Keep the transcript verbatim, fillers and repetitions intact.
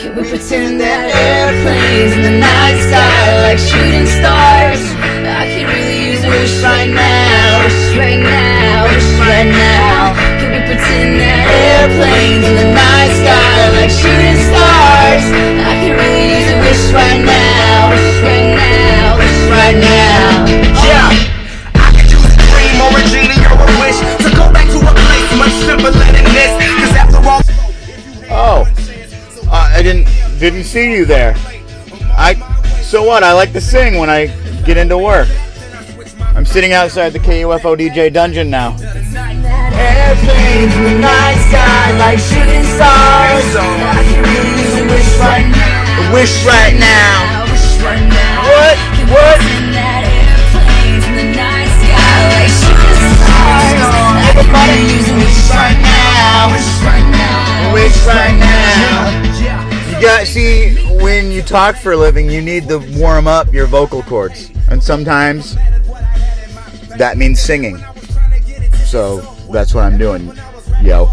Can we pretend that airplanes in the night sky like shooting stars? I could really use a wish right now, wish right now, wish right now. Can we pretend that airplanes in the night sky like shooting stars? I could really use a wish right now, wish right now, wish right now. Yeah. I could use a dream or a genie or a wish to go back to a place much simpler than this. Cause after all. Oh, uh, I didn't didn't see you there. I so what? I like to sing when I get into work. I'm sitting outside the K U F O D J dungeon now. Airplanes in the night sky like shooting stars. I can really use a wish right now. A wish right now. Wish right now. What? What? Airplanes in the night sky like shooting stars. I can really use a wish right now. Wish right now. Wish right now. You got see when you talk for a living, you need to warm up your vocal cords, and sometimes that means singing. So that's what I'm doing, yo.